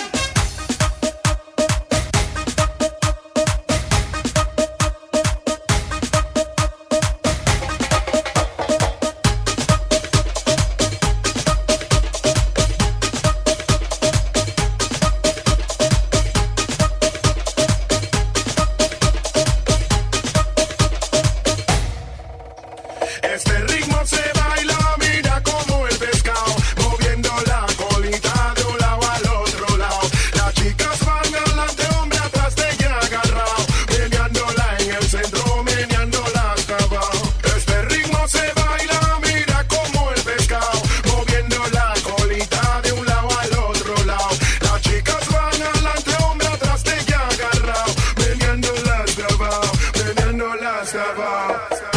Este ritmo se baila, mira como el pescado, moviendo la colita de un lado al otro lado. Las chicas van adelante, hombre atrás de ella agarrado, meneándola en el centro, meneándola hasta abajo. Este ritmo se baila, mira como el pescado, moviendo la colita de un lado al otro lado. Las chicas van adelante, hombre atrás de ella agarrado, meneándola hasta abajo, meneándola hasta abajo.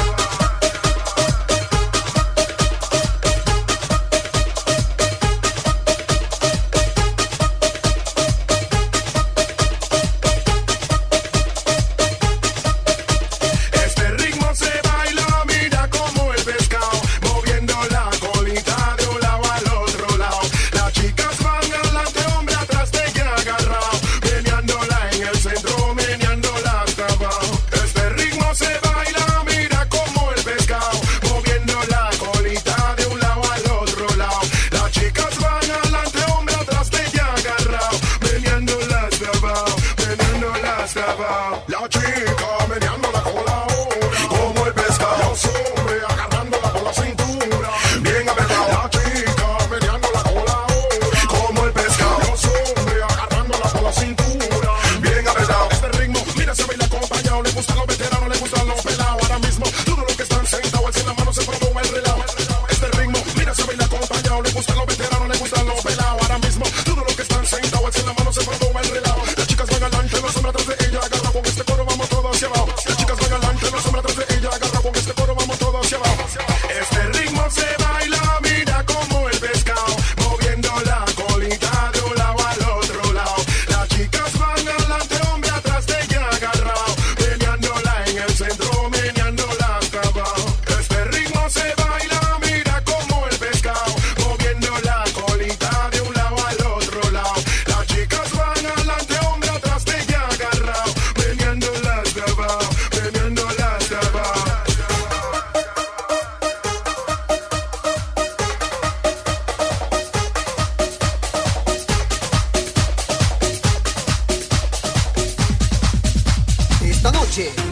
Este ritmo se baila, mira como el pescado, moviendo la colita de un lado al otro lado. Las chicas van adelante, hombre atrás de ella agarrado, meneándola en el centro, meneándola hasta abajo. Este ritmo se baila, mira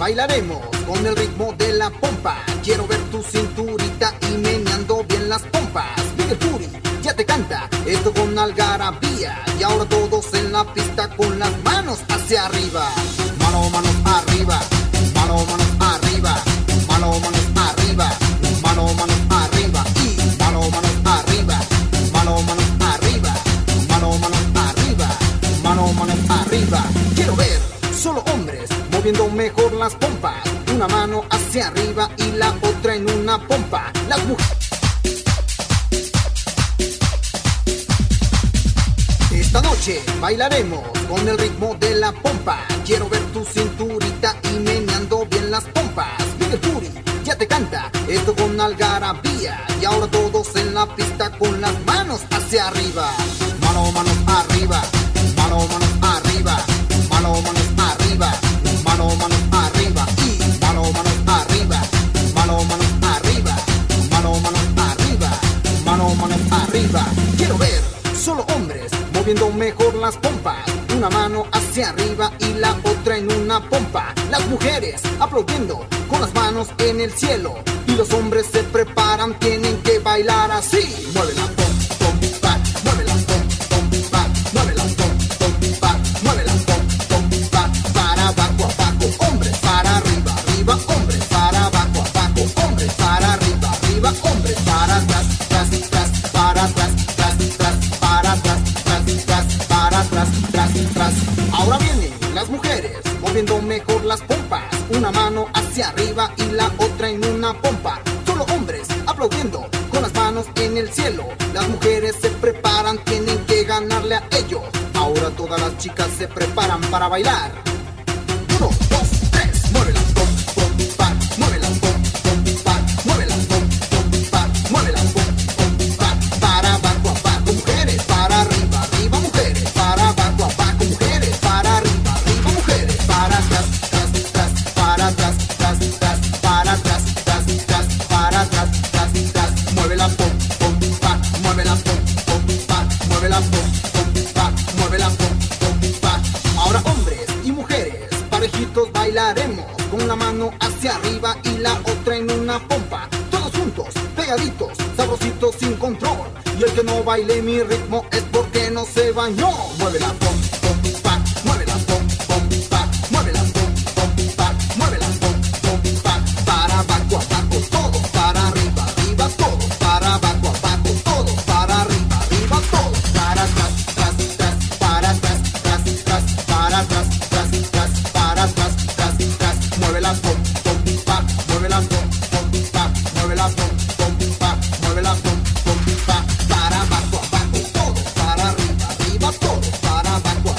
bailaremos con el ritmo de la pompa. Quiero ver tu cinturita y meneando bien las pompas. Miguel Turi ya te canta esto con algarabía. Y ahora todos en la pista con las manos hacia arriba. Mano, manos arriba, mano, manos arriba, mano, manos arriba, mano, manos arriba y mano, manos arriba, mano, manos arriba, mano, manos arriba, mano, manos arriba. Quiero ver solo hombres moviendo mejor las pompas. Una mano hacia arriba y la otra en una pompa. Las mujeres. Esta noche bailaremos con el ritmo de la pompa. Quiero ver tu cinturita y meneando bien las pompas. Miguel Turi ya te canta esto con algarabía. Y ahora todos en la pista con las manos hacia arriba. Mano, manos arriba, mano, manos arriba, mano, manos arriba, mano, manos arriba y mano, manos arriba, mano, manos arriba, mano, manos arriba, mano, manos arriba. Quiero ver solo hombres moviendo mejor las pompas. Una mano hacia arriba y la otra en una pompa. Las mujeres aplaudiendo con las manos en el cielo. Y los hombres se preparan, tienen que bailar así. Mueve la pom, pom, pa, mueve la pom, pom, pa, mueve la pom, pom, pa, mueve la pom, pom, pa. Para abajo, abajo, hombres, para arriba, arriba, hombres, para abajo, abajo, hombres, para arriba, arriba, hombres, para atrás, tras, tras, para atrás, tras, tras, para atrás, tras, tras, para atrás, tras, tras. Ahora vienen las mujeres moviendo mejor las pompas. Una mano hacia arriba y la otra en una pompa. Solo hombres aplaudiendo con las manos en el cielo. Las mujeres se preparan, tienen que ganarle a ellos. Ahora todas las chicas se preparan para bailar. Uno, dos, tres, mueve la pom, pom, pa, mueve la pom, pom, pa, mueve la pom, pom, pa, mueve la pom, pom, pa. Para abajo, abajo, mujeres, para arriba, arriba, mujeres, para abajo, abajo, mujeres, para arriba, arriba, mujeres, para atrás, tras, tras, para atrás, tras, tras, para atrás, tras, tras, para atrás, tras, tras. Mueve la pom, pom, pa, mueve la pom, pom, pa, mueve la pom, pom, pa, mueve la pom, pom, pa. Ahora hombres y mujeres parejitos bailaremos con una mano hacia arriba y la otra en una pompa. Todos juntos, pegaditos, sabrositos sin control. Y el que no baile mi ritmo es porque no se bañó. Mueve la pom, pom, pa, mueve la pom, pom, pa, mueve la pom, pom, pa, mueve la pom, pom, pa. Para abajo, abajo, todo, para arriba, arriba, todo, para abajo, abajo, todo, para arriba, arriba, todo, para atrás, tras, tras, para atrás, tras, tras, para atrás, tras, tras, para atrás, tras, tras. Mueve la pom, pom, pa, mueve la pom, pom, pa, mueve la pom, pom, pa, mueve la pom, pom, pa. Para abajo, abajo, todo, para arriba, arriba, todo, para abajo,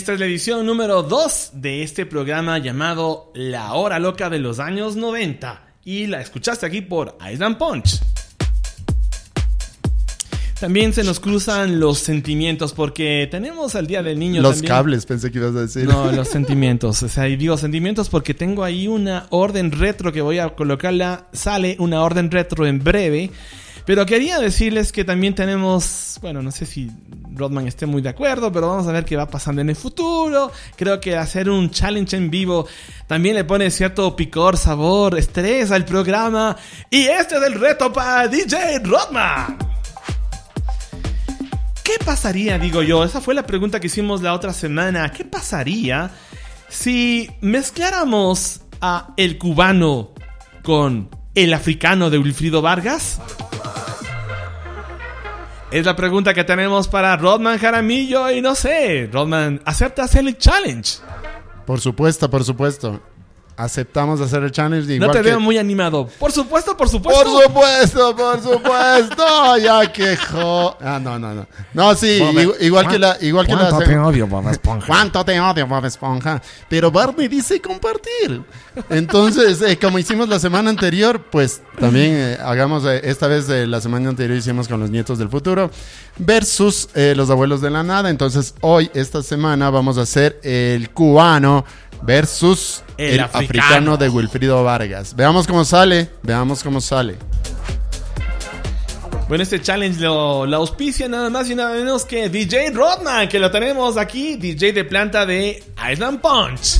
Esta es la edición número dos de este programa llamado La Hora Loca de los años noventa. Y la escuchaste aquí por Island Punch. También se nos cruzan los sentimientos porque tenemos al Día del Niño Los también. cables, pensé que ibas a decir. No, los sentimientos. O sea, y digo sentimientos porque tengo ahí una orden retro que voy a colocarla. Sale una orden retro en breve. Pero quería decirles que también tenemos... Bueno, no sé si Rodman esté muy de acuerdo, pero vamos a ver qué va pasando en el futuro. Creo que hacer un challenge en vivo también le pone cierto picor, sabor, estrés al programa. Y este es el reto para D J Rodman. ¿Qué pasaría, digo yo? Esa fue la pregunta que hicimos la otra semana. ¿Qué pasaría si mezcláramos a el cubano con el africano de Wilfrido Vargas? Es la pregunta que tenemos para Rodman Jaramillo. Y no sé, Rodman, ¿acepta hacer el challenge? Por supuesto, por supuesto. Aceptamos hacer el challenge. No Igual te que... veo muy animado. Por supuesto, por supuesto. Por supuesto, por supuesto. Ya quejó. Ah, no, no, no. No, sí, igual, igual que la... Igual que ¿Cuánto la... te odio, Bob Esponja? ¿Cuánto te odio, Bob Esponja? Pero Barney dice compartir. Entonces, eh, como hicimos la semana anterior, pues también eh, hagamos eh, esta vez eh, la semana anterior hicimos con los nietos del futuro versus eh, los abuelos de la nada. Entonces, hoy, esta semana, vamos a hacer el cubano versus el, el africano. africano de Wilfrido Vargas. Veamos cómo sale, veamos cómo sale. Bueno, este challenge lo, lo auspicia nada más y nada menos que D J Rodman, que lo tenemos aquí, D J de planta de Island Punch.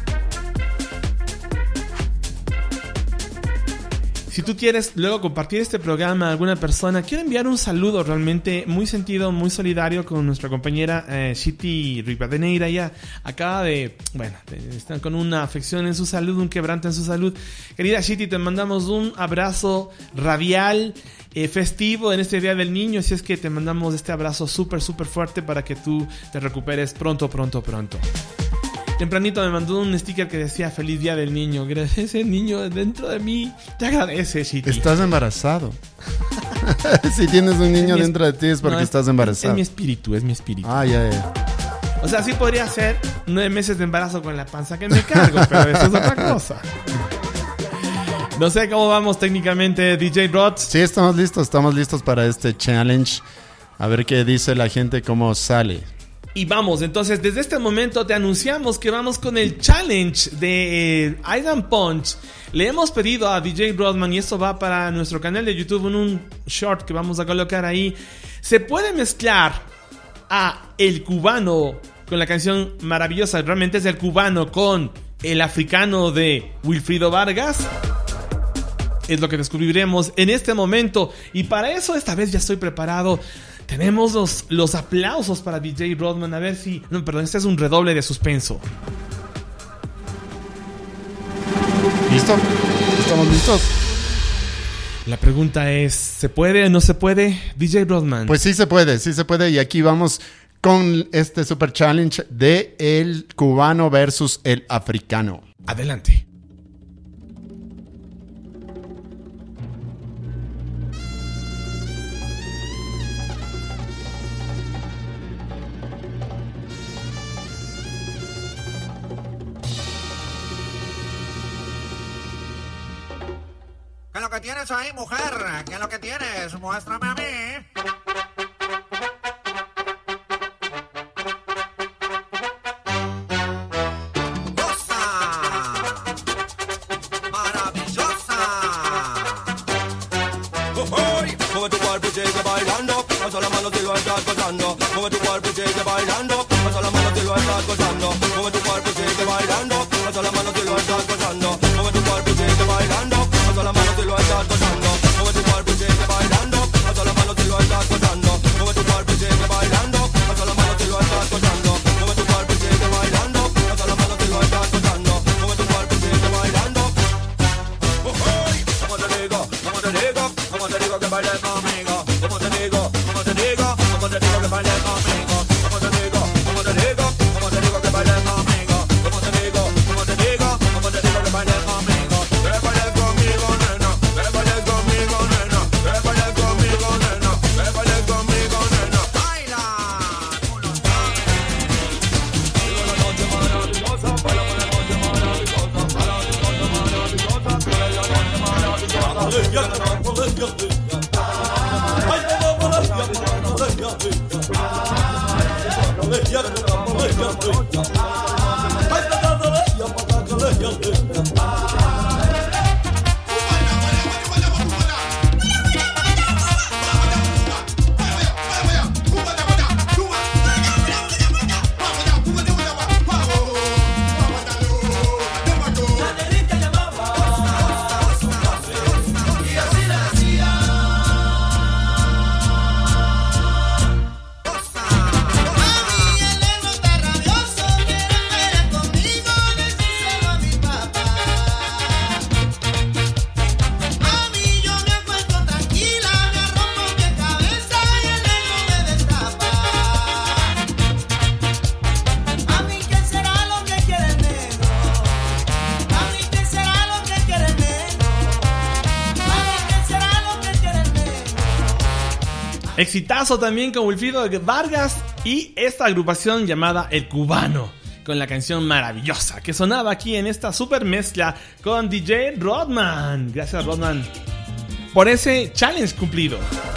Si tú quieres luego compartir este programa a alguna persona, quiero enviar un saludo realmente muy sentido, muy solidario con nuestra compañera eh, Shiti Rivadeneira. Ella acaba de, bueno, están con una afección en su salud, un quebrante en su salud. Querida Shiti, te mandamos un abrazo radial, eh, festivo en este Día del Niño. Así es que te mandamos este abrazo súper, súper fuerte para que tú te recuperes pronto, pronto, pronto. Tempranito me mandó un sticker que decía Feliz Día del Niño. Ese niño dentro de mí te agradece, Shiti. Estás embarazado. Si tienes un niño Es mi dentro de ti es porque no, es- estás embarazado. Es mi espíritu, es mi espíritu. Ah, ya, ya. O sea, sí podría ser nueve meses de embarazo con la panza que me cargo, pero eso es otra cosa. No sé cómo vamos técnicamente, D J Rod. Sí, estamos listos, estamos listos para este challenge. A ver qué dice la gente, cómo sale. Y vamos, entonces desde este momento te anunciamos que vamos con el challenge de eh, Island Punch. Le hemos pedido a D J Rodman, y esto va para nuestro canal de YouTube en un short que vamos a colocar ahí. Se puede mezclar a el cubano con la canción maravillosa, realmente es el cubano con el africano de Wilfrido Vargas. Es lo que descubriremos en este momento. Y para eso esta vez ya estoy preparado. Tenemos los, los aplausos para D J Rodman. A ver si... No, perdón, este es un redoble de suspenso. ¿Listo? ¿Estamos listos? La pregunta es, ¿se puede o no se puede? D J Rodman. Pues sí se puede, sí se puede. Y aquí vamos con este super challenge de el cubano versus el africano. Adelante. ¿Qué es lo que tienes ahí, mujer? ¿Qué es lo que tienes? Muéstrame a mí. ¡Cosa! ¡Maravillosa! Mueve tu cuerpo y sigue bailando, pasa la mano si lo estás gozando. Mueve tu cuerpo y sigue bailando, pasa la mano si lo estás gozando. Mueve tu cuerpo y sigue bailando, pasa la mano si lo estás gozando. Mueve tu cuerpo y sigue bailando, pasa la mano si lo estás gozando. Mueve tu cuerpo y sigue bailando, pasa la mano si lo estás gozando. Mueve tu cuerpo y sigue bailando, pasa la mano si lo estás gozando. Mueve tu cuerpo y sigue bailando, pasa la mano si lo estás gozando. Mueve tu cuerpo y sigue bailando. Como te digo, como te digo, como te digo que bailes conmigo. Como te digo, como te digo, como te digo que bailes conmigo. Como te digo, Exitazo también con Wilfrido Vargas y esta agrupación llamada El Cubano, con la canción maravillosa que sonaba aquí en esta super mezcla con D J Rodman. Gracias, Rodman, por ese challenge cumplido.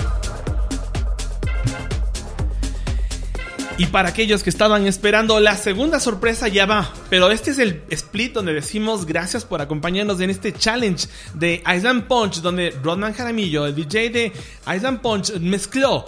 Y para aquellos que estaban esperando, la segunda sorpresa ya va. Pero este es el split donde decimos gracias por acompañarnos en este challenge de Island Punch, donde Rodman Jaramillo, el D J de Island Punch, mezcló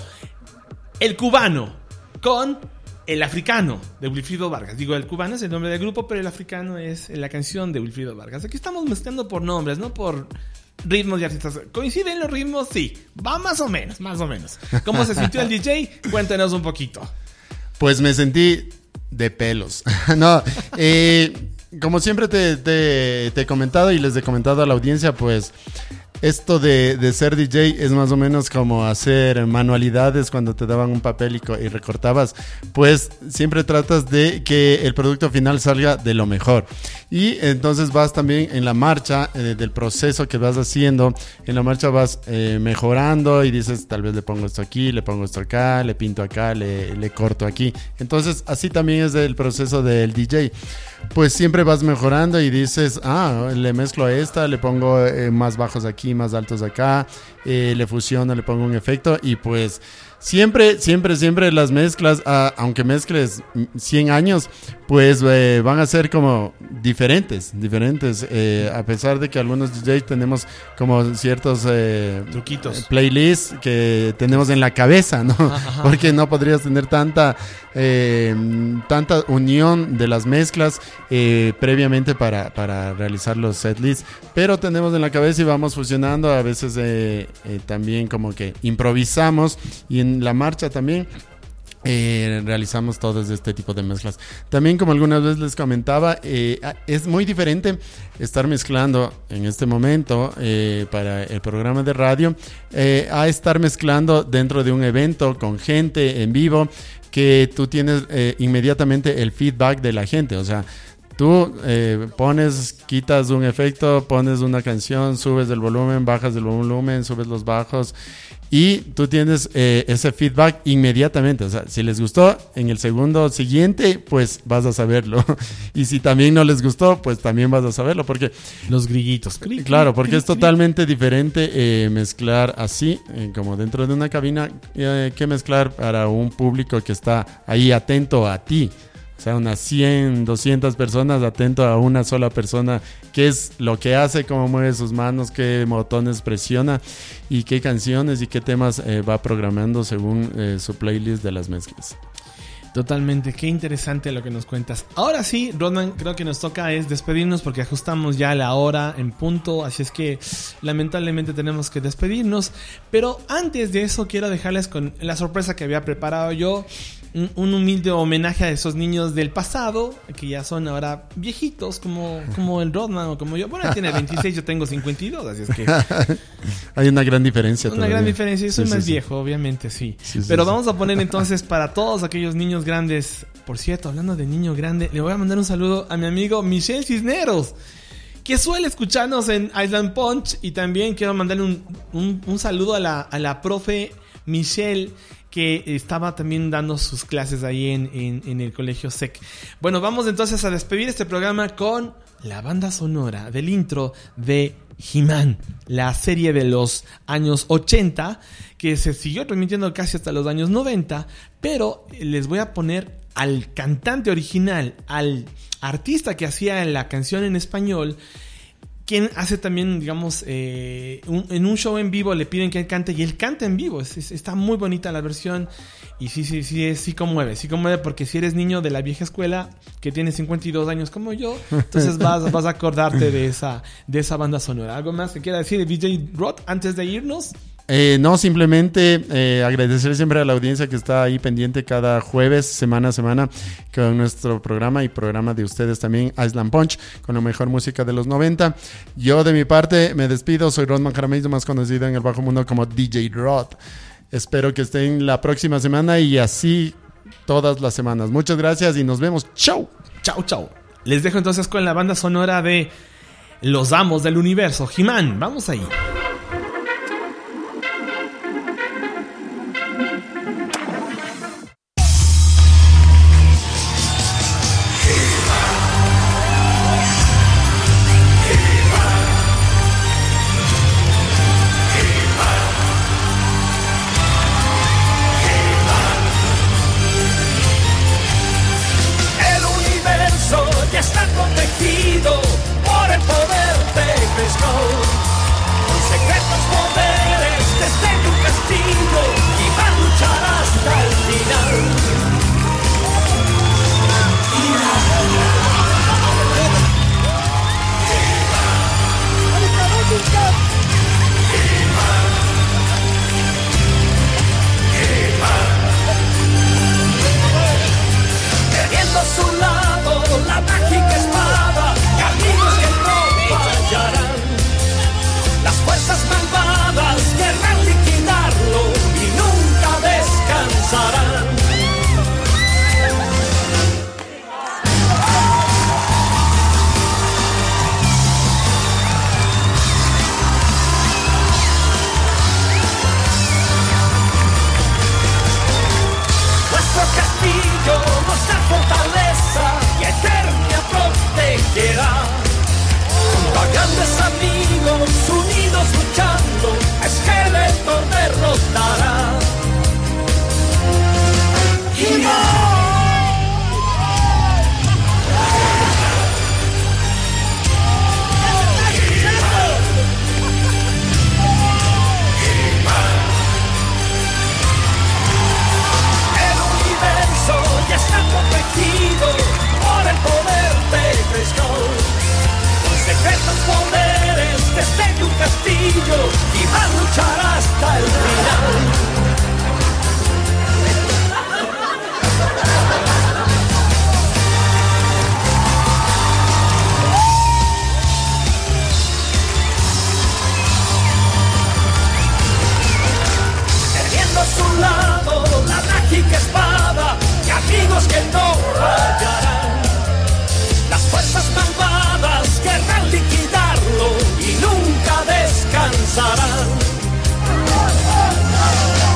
el cubano con el africano de Wilfrido Vargas. Digo, el cubano es el nombre del grupo, pero el africano es la canción de Wilfrido Vargas. Aquí estamos mezclando por nombres, no por ritmos y artistas. ¿Coinciden los ritmos? Sí. Va más o menos, más o menos. ¿Cómo se sintió el D J? Cuéntanos un poquito. Pues me sentí de pelos. No, eh, como siempre te, te, te he comentado y les he comentado a la audiencia, pues esto de, de ser D J es más o menos como hacer manualidades cuando te daban un papel y, co- y recortabas. Pues siempre tratas de que el producto final salga de lo mejor. Y entonces vas también en la marcha eh, del proceso que vas haciendo. En la marcha vas eh, mejorando y dices, tal vez le pongo esto aquí, le pongo esto acá, le pinto acá, le, le corto aquí. Entonces así también es el proceso del D J. Pues siempre vas mejorando y dices, ah, le mezclo a esta, le pongo eh, más bajos aquí, más altos acá, eh, le fusiono, le pongo un efecto y pues siempre, siempre, siempre las mezclas, ah, aunque mezcles cien años, pues eh, van a ser como diferentes, diferentes, eh, a pesar de que algunos D Js tenemos como ciertos eh, truquitos, playlists que tenemos en la cabeza, ¿no? Ajá. Porque no podrías tener tanta eh, tanta unión de las mezclas eh, previamente para, para realizar los setlists, pero tenemos en la cabeza y vamos fusionando, a veces eh, eh, también como que improvisamos y en la marcha también Eh, realizamos todos este tipo de mezclas. También, como algunas veces les comentaba, eh, es muy diferente estar mezclando en este momento eh, para el programa de radio eh, a estar mezclando dentro de un evento con gente en vivo, que tú tienes eh, inmediatamente el feedback de la gente. O sea, tú eh, pones, quitas un efecto, pones una canción, subes el volumen, bajas el volumen, subes los bajos y tú tienes eh, ese feedback inmediatamente. O sea, si les gustó, en el segundo siguiente, pues vas a saberlo. Y si también no les gustó, pues también vas a saberlo. Porque los grillitos. Cri, claro, porque cri, es totalmente diferente eh, mezclar así, eh, como dentro de una cabina, eh, que mezclar para un público que está ahí atento a ti. O sea, unas cien, doscientas personas atento a una sola persona, qué es lo que hace, cómo mueve sus manos, qué botones presiona y qué canciones y qué temas eh, va programando según eh, su playlist de las mezclas. Totalmente, qué interesante lo que nos cuentas. Ahora sí, Rodman, creo que nos toca es despedirnos porque ajustamos ya la hora en punto, así es que lamentablemente tenemos que despedirnos. Pero antes de eso quiero dejarles con la sorpresa que había preparado yo, un, un humilde homenaje a esos niños del pasado, que ya son ahora viejitos, como, como el Rodman o como yo. Bueno, él tiene veintiséis, yo tengo cincuenta y dos, así es que... Hay una gran diferencia. Una todavía. gran diferencia, yo soy Sí, más sí, sí. viejo, obviamente, sí. Sí, sí, Pero sí. vamos a poner entonces para todos aquellos niños grandes. Por cierto, hablando de niño grande, le voy a mandar un saludo a mi amigo Michelle Cisneros, que suele escucharnos en Island Punch. Y también quiero mandarle un, un, un saludo a la, a la profe Michelle, que estaba también dando sus clases ahí en, en, en el colegio S E C. Bueno, vamos entonces a despedir este programa con la banda sonora del intro de He-Man, la serie de los años ochenta, que se siguió transmitiendo casi hasta los años noventa, pero les voy a poner al cantante original, al artista que hacía la canción en español, quien hace también, digamos, eh, un, en un show en vivo le piden que él cante y él canta en vivo. Es, es, está muy bonita la versión y sí, sí, sí, sí conmueve, sí conmueve, porque si eres niño de la vieja escuela que tiene cincuenta y dos años como yo, entonces vas, vas a acordarte de esa, de esa banda sonora. ¿Algo más que quiera decir D J Rod antes de irnos? Eh, no, simplemente eh, agradecer siempre a la audiencia que está ahí pendiente cada jueves, semana a semana, con nuestro programa y programa de ustedes también, Island Punch, con la mejor música de los noventa. Yo de mi parte me despido, soy Rodman Jaramillo, más conocido en el bajo mundo como D J Rod. Espero que estén la próxima semana y así todas las semanas. Muchas gracias y nos vemos. ¡Chau! ¡Chau, chau! Les dejo entonces con la banda sonora de Los Amos del Universo, He-Man. Vamos ahí. castillo y va a luchar hasta el final. Teniendo a su lado la mágica espada y amigos que no fallarán. Las fuerzas malvadas querrán liquidarlo y nunca descansarán.